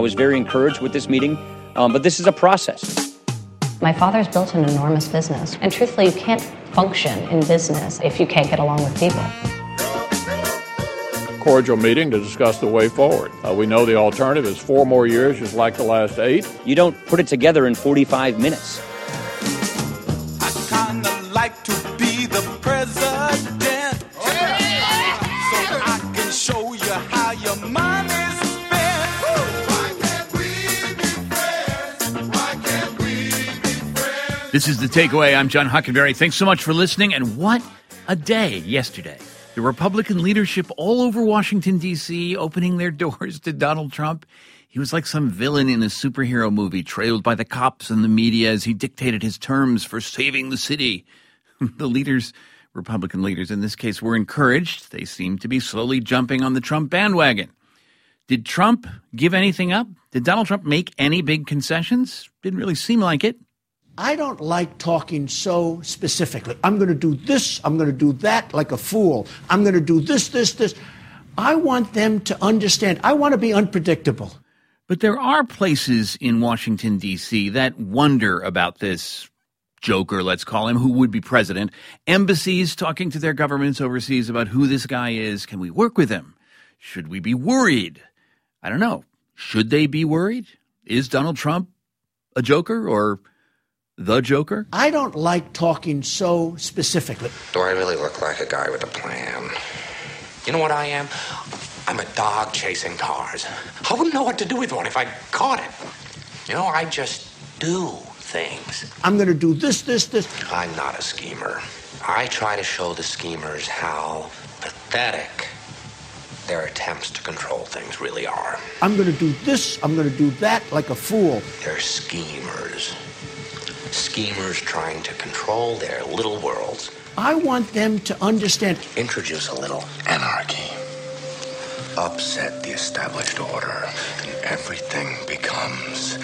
was very encouraged with this meeting, but this is a process. My father's built an enormous business, and truthfully, you can't function in business if you can't get along with people. Cordial meeting to discuss the way forward. We know the alternative is 4 more years, just like the last 8. You don't put it together in 45 minutes. I kind of like to be the president, so I can show you how your money is spent. Why can't we be friends? Why can't we be friends? This is The Takeaway. I'm John Hockenberry. Thanks so much for listening. And what a day yesterday. The Republican leadership all over Washington, D.C., opening their doors to Donald Trump. He was like some villain in a superhero movie, trailed by the cops and the media as he dictated his terms for saving the city. The leaders, Republican leaders in this case, were encouraged. They seemed to be slowly jumping on the Trump bandwagon. Did Trump give anything up? Did Donald Trump make any big concessions? Didn't really seem like it. I don't like talking so specifically. I'm going to do this, I'm going to do that like a fool. I'm going to do this. I want them to understand. I want to be unpredictable. But there are places in Washington, D.C. that wonder about this joker, let's call him, who would be president. Embassies talking to their governments overseas about who this guy is. Can we work with him? Should we be worried? I don't know. Should they be worried? Is Donald Trump a joker or the Joker? I don't like talking so specifically. Do I really look like a guy with a plan? You know what I am? I'm a dog chasing cars. I wouldn't know what to do with one if I caught it. You know, I just do things. I'm going to do this. I'm not a schemer. I try to show the schemers how pathetic their attempts to control things really are. I'm going to do this, I'm going to do that like a fool. They're schemers. Schemers trying to control their little worlds. I want them to understand. Introduce a little anarchy. Upset the established order, and everything becomes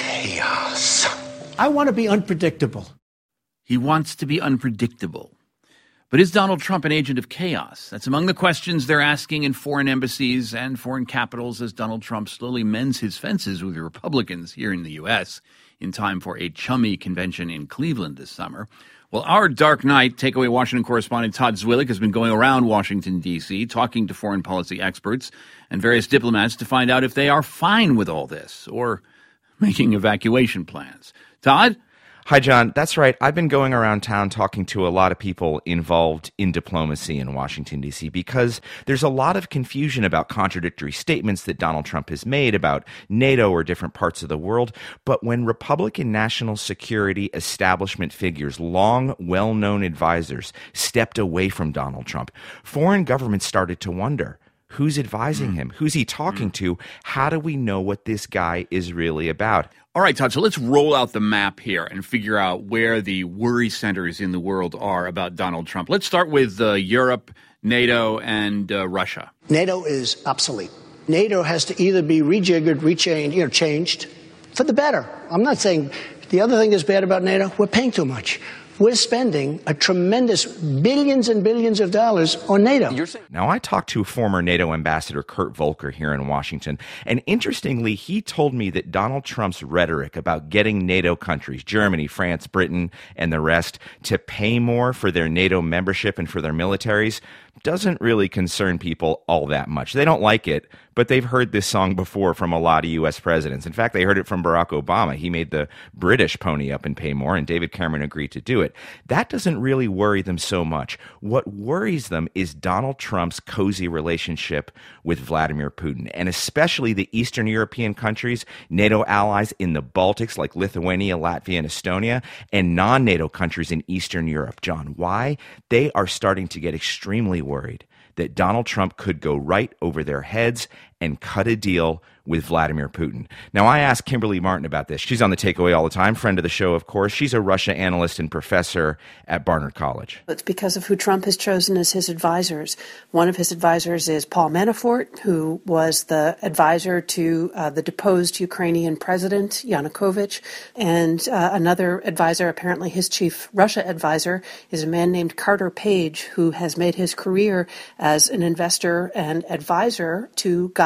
chaos. I want to be unpredictable. He wants to be unpredictable. But is Donald Trump an agent of chaos? That's among the questions they're asking in foreign embassies and foreign capitals as Donald Trump slowly mends his fences with the Republicans here in the U.S. in time for a chummy convention in Cleveland this summer. Well, our Dark Knight Takeaway Washington correspondent Todd Zwillich has been going around Washington, D.C., talking to foreign policy experts and various diplomats to find out if they are fine with all this or making evacuation plans. Todd? Hi, John. That's right. I've been going around town talking to a lot of people involved in diplomacy in Washington, D.C., because there's a lot of confusion about contradictory statements that Donald Trump has made about NATO or different parts of the world. But when Republican national security establishment figures, long, well-known advisors, stepped away from Donald Trump, foreign governments started to wonder, who's advising him? Who's he talking to? How do we know what this guy is really about? All right, Todd, so let's roll out the map here and figure out where the worry centers in the world are about Donald Trump. Let's start with Europe, NATO, and Russia. NATO is obsolete. NATO has to either be rejiggered, changed for the better. I'm not saying the other thing that's bad about NATO, we're paying too much. We're spending a tremendous billions and billions of dollars on NATO. Now, I talked to former NATO ambassador Kurt Volker here in Washington, and interestingly, he told me that Donald Trump's rhetoric about getting NATO countries, Germany, France, Britain, and the rest, to pay more for their NATO membership and for their militaries doesn't really concern people all that much. They don't like it, but they've heard this song before from a lot of U.S. presidents. In fact, they heard it from Barack Obama. He made the British pony up and pay more, and David Cameron agreed to do it. That doesn't really worry them so much. What worries them is Donald Trump's cozy relationship with Vladimir Putin, and especially the Eastern European countries, NATO allies in the Baltics like Lithuania, Latvia, and Estonia, and non-NATO countries in Eastern Europe. John, why? They are starting to get extremely worried that Donald Trump could go right over their heads and cut a deal with Vladimir Putin. Now, I asked Kimberly Martin about this. She's on The Takeaway all the time, friend of the show, of course. She's a Russia analyst and professor at Barnard College. It's because of who Trump has chosen as his advisors. One of his advisors is Paul Manafort, who was the advisor to the deposed Ukrainian president, Yanukovych. And another advisor, apparently his chief Russia advisor, is a man named Carter Page, who has made his career as an investor and advisor to Gazprom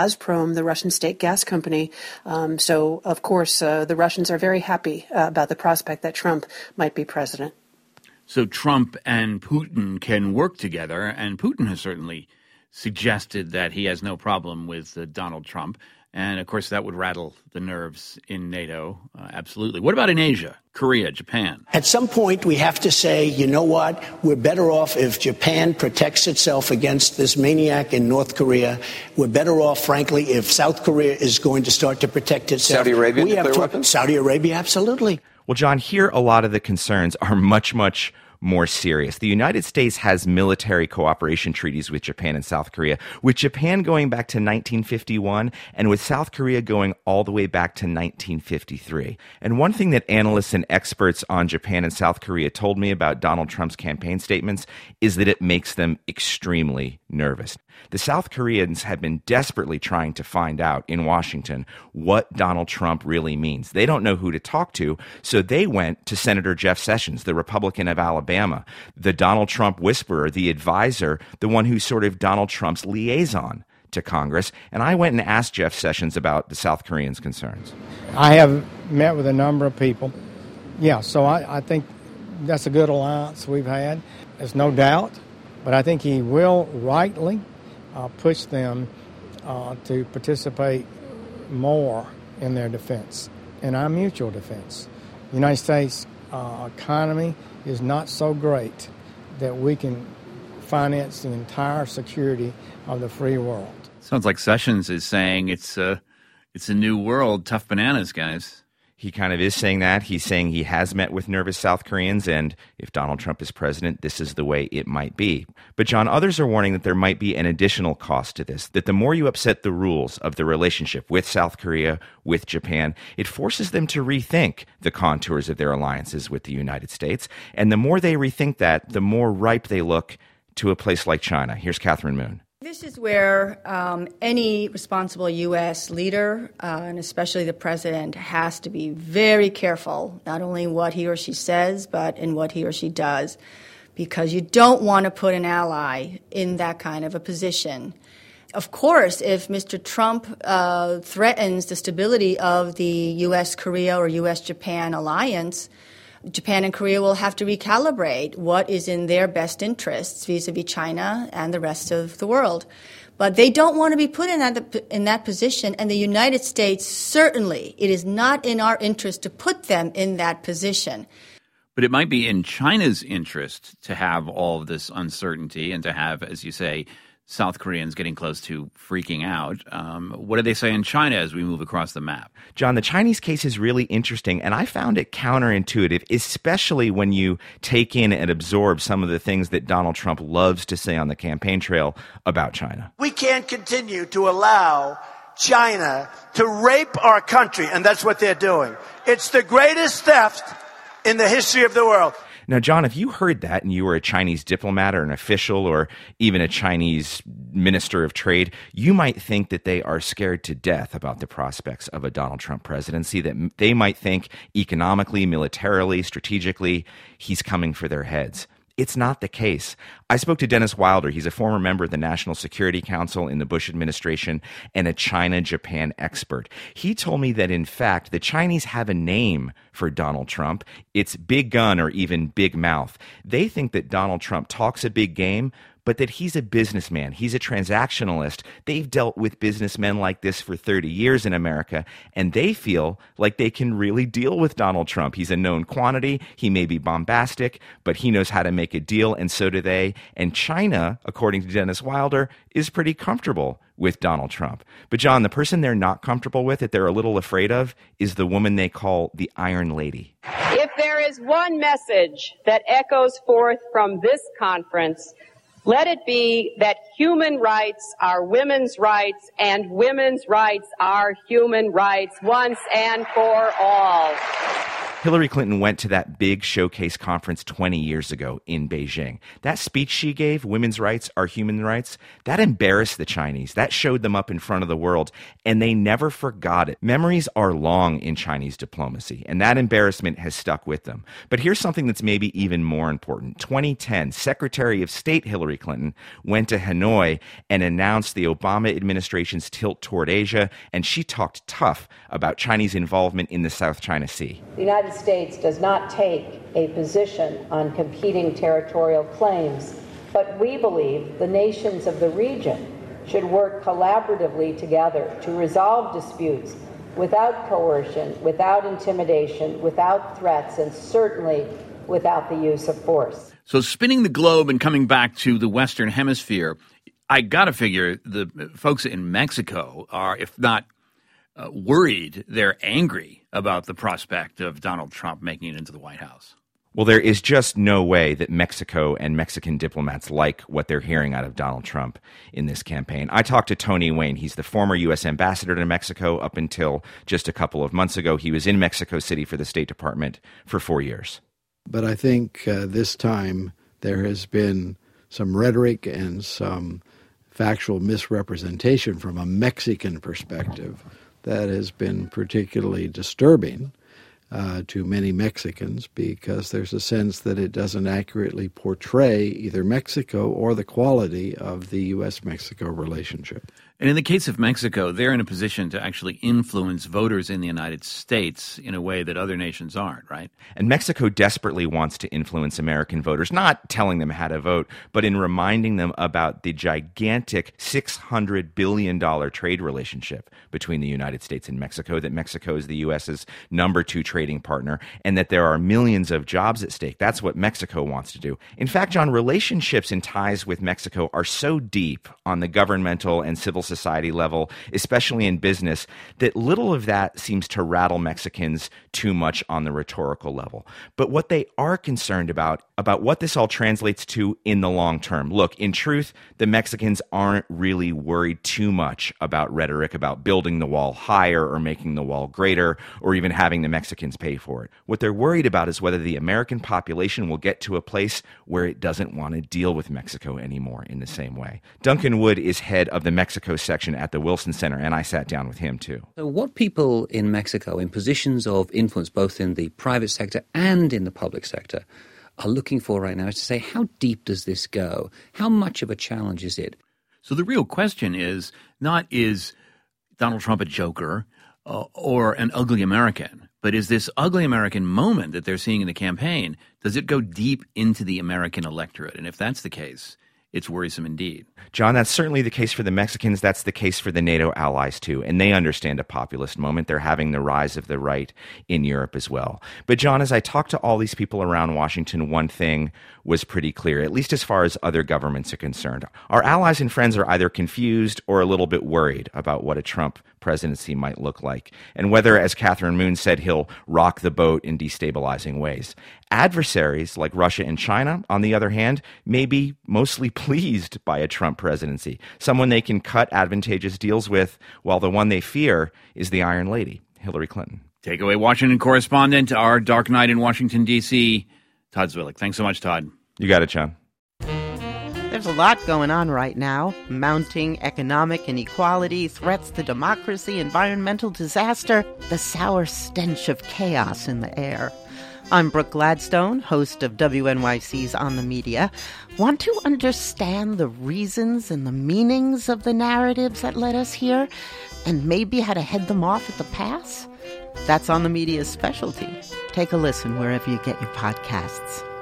Gazprom, the Russian state gas company. So, of course, the Russians are very happy about the prospect that Trump might be president. So Trump and Putin can work together, and Putin has certainly suggested that he has no problem with Donald Trump. And, of course, that would rattle the nerves in NATO, absolutely. What about in Asia, Korea, Japan? At some point, we have to say, you know what? We're better off if Japan protects itself against this maniac in North Korea. We're better off, frankly, if South Korea is going to start to protect itself. Saudi Arabia, nuclear weapons? Saudi Arabia, absolutely. Well, John, here a lot of the concerns are much, much more serious. The United States has military cooperation treaties with Japan and South Korea, with Japan going back to 1951 and with South Korea going all the way back to 1953. And one thing that analysts and experts on Japan and South Korea told me about Donald Trump's campaign statements is that it makes them extremely nervous. The South Koreans have been desperately trying to find out in Washington what Donald Trump really means. They don't know who to talk to, so they went to Senator Jeff Sessions, the Republican of Alabama, the Donald Trump whisperer, the advisor, the one who's sort of Donald Trump's liaison to Congress. And I went and asked Jeff Sessions about the South Koreans' concerns. I have met with a number of people. Yeah, so I think that's a good alliance we've had. There's no doubt, but I think he will rightly push them to participate more in their defense, in our mutual defense. The United States economy is not so great that we can finance the entire security of the free world. Sounds like Sessions is saying it's a new world, tough bananas, guys. He kind of is saying that. He's saying he has met with nervous South Koreans, and if Donald Trump is president, this is the way it might be. But, John, others are warning that there might be an additional cost to this, that the more you upset the rules of the relationship with South Korea, with Japan, it forces them to rethink the contours of their alliances with the United States. And the more they rethink that, the more ripe they look to a place like China. Here's Catherine Moon. This is where any responsible U.S. leader, and especially the president, has to be very careful, not only in what he or she says, but in what he or she does, because you don't want to put an ally in that kind of a position. Of course, if Mr. Trump threatens the stability of the U.S.-Korea or U.S.-Japan alliance, Japan and Korea will have to recalibrate what is in their best interests vis-a-vis China and the rest of the world. But they don't want to be put in that position, and the United States certainly, it is not in our interest to put them in that position. But it might be in China's interest to have all of this uncertainty and to have, as you say, South Koreans getting close to freaking out. What do they say in China as we move across the map? John, the Chinese case is really interesting, and I found it counterintuitive, especially when you take in and absorb some of the things that Donald Trump loves to say on the campaign trail about China. We can't continue to allow China to rape our country, and that's what they're doing. It's the greatest theft in the history of the world. Now, John, if you heard that and you were a Chinese diplomat or an official or even a Chinese minister of trade, you might think that they are scared to death about the prospects of a Donald Trump presidency, that they might think economically, militarily, strategically, he's coming for their heads. It's not the case. I spoke to Dennis Wilder. He's a former member of the National Security Council in the Bush administration and a China-Japan expert. He told me that, in fact, the Chinese have a name for Donald Trump. It's big gun or even big mouth. They think that Donald Trump talks a big game, but that he's a businessman. He's a transactionalist. They've dealt with businessmen like this for 30 years in America, and they feel like they can really deal with Donald Trump. He's a known quantity. He may be bombastic, but he knows how to make a deal, and so do they. And China, according to Dennis Wilder, is pretty comfortable with Donald Trump. But, John, the person they're not comfortable with, that they're a little afraid of, is the woman they call the Iron Lady. If there is one message that echoes forth from this conference, let it be that human rights are women's rights and women's rights are human rights once and for all. Hillary Clinton went to that big showcase conference 20 years ago in Beijing. That speech she gave, women's rights are human rights, that embarrassed the Chinese. That showed them up in front of the world, and they never forgot it. Memories are long in Chinese diplomacy, and that embarrassment has stuck with them. But here's something that's maybe even more important. 2010, Secretary of State Hillary Clinton went to Hanoi and announced the Obama administration's tilt toward Asia, and she talked tough about Chinese involvement in the South China Sea. The United States does not take a position on competing territorial claims, but we believe the nations of the region should work collaboratively together to resolve disputes without coercion, without intimidation, without threats, and certainly without the use of force. So spinning the globe and coming back to the Western Hemisphere, I got to figure the folks in Mexico are, if not worried, they're angry about the prospect of Donald Trump making it into the White House. Well, there is just no way that Mexico and Mexican diplomats like what they're hearing out of Donald Trump in this campaign. I talked to Tony Wayne. He's the former U.S. ambassador to Mexico up until just a couple of months ago. He was in Mexico City for the State Department for 4 years. But I think this time there has been some rhetoric and some factual misrepresentation from a Mexican perspective that has been particularly disturbing to many Mexicans, because there's a sense that it doesn't accurately portray either Mexico or the quality of the U.S.-Mexico relationship. And in the case of Mexico, they're in a position to actually influence voters in the United States in a way that other nations aren't, right? And Mexico desperately wants to influence American voters, not telling them how to vote, but in reminding them about the gigantic $600 billion trade relationship between the United States and Mexico, that Mexico is the U.S.'s number 2 trading partner, and that there are millions of jobs at stake. That's what Mexico wants to do. In fact, John, relationships and ties with Mexico are so deep on the governmental and civil society level, especially in business, that little of that seems to rattle Mexicans too much on the rhetorical level. But what they are concerned about what this all translates to in the long term. Look, in truth, the Mexicans aren't really worried too much about rhetoric, about building the wall higher or making the wall greater, or even having the Mexicans pay for it. What they're worried about is whether the American population will get to a place where it doesn't want to deal with Mexico anymore in the same way. Duncan Wood is head of the Mexico section at the Wilson Center, and I sat down with him too. So what people in Mexico, in positions of influence both in the private sector and in the public sector, are looking for right now is to say, how deep does this go? How much of a challenge is it? So the real question is not, is Donald Trump a joker or an ugly American, but is this ugly American moment that they're seeing in the campaign, does it go deep into the American electorate? And if that's the case, it's worrisome indeed. John, that's certainly the case for the Mexicans. That's the case for the NATO allies, too. And they understand a populist moment. They're having the rise of the right in Europe as well. But, John, as I talked to all these people around Washington, one thing was pretty clear, at least as far as other governments are concerned. Our allies and friends are either confused or a little bit worried about what a Trump presidency might look like, and whether, as Catherine Moon said, he'll rock the boat in destabilizing ways. Adversaries like Russia and China, on the other hand, may be mostly pleased by a Trump presidency, someone they can cut advantageous deals with, while the one they fear is the Iron Lady, Hillary Clinton. Takeaway Washington correspondent, our Dark Knight in Washington, D.C., Todd Zwillich. Thanks so much, Todd. You got it, John. There's a lot going on right now. Mounting economic inequality, threats to democracy, environmental disaster, the sour stench of chaos in the air. I'm Brooke Gladstone, host of WNYC's On the Media. Want to understand the reasons and the meanings of the narratives that led us here, and maybe how to head them off at the pass? That's On the Media's specialty. Take a listen wherever you get your podcasts.